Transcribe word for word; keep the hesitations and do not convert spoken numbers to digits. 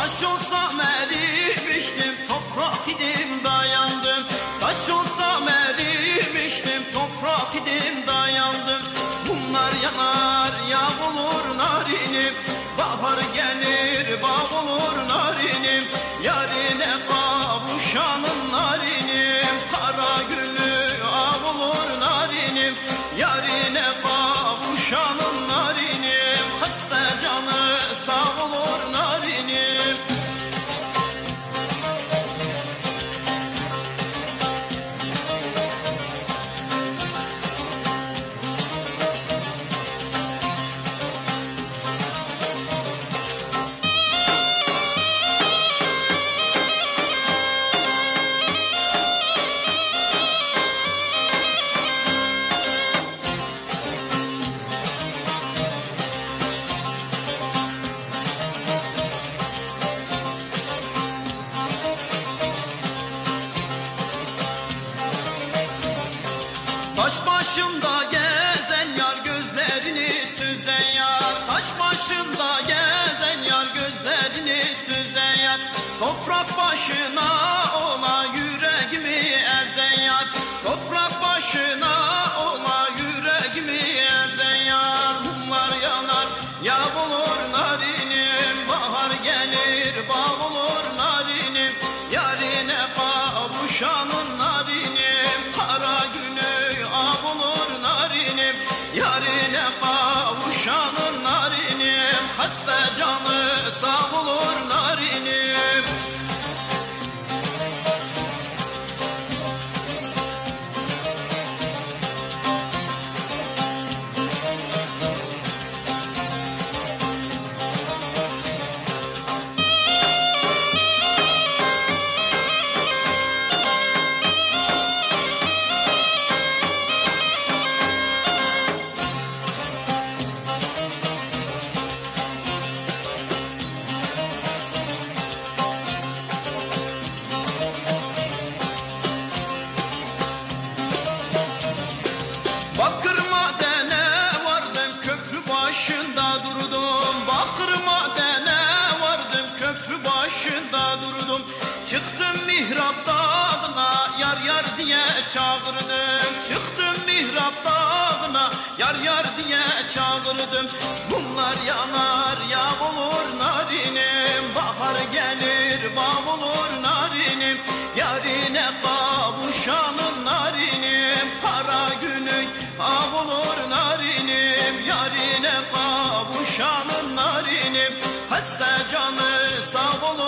Taş olsam erimiştim, toprak idim dayandım. Taş olsam erimiştim, toprak idim dayandım. Bunlar yanar, yağ olur narinim. Bahar gelir, bağ olur narinim. Yarine kavuşanın narinim. Kara günü ağ olur narinim. Yarine kavuşanın narinim. Hasta canı sağ olur narinim. Taş başında gezen yar gözlerini süzen yar. Taş başında gezen yar gözlerini süzen yar. Toprak başına ola yüreğimi ezen yar. Toprak başına ola yüreğimi ezen yar. Mumlar yanar, yağ olur narinim. Bahar gelir, bağ olur narinim. Yarine kavuşanın narinim. Kara günü ağ olur narinim. Yarine kavuşanın narinim. Hasta canı sağ olur narinim. Bakır madene vardım, köprü başında durdum. Bakır madene vardım, köprü başında durdum. Çıktım mihrap dağına, yar yar diye çağırdım. Çıktım mihrap dağına, yar yar diye çağırdım. Bunlar yanar, yağ olur narinim. Bahar gelir, bağ olur narinim. Yarine kavuşanın narinim. Kara günün ağ olur narinim. Yarine kavuşanın narinim. Hasta canı sağ olur.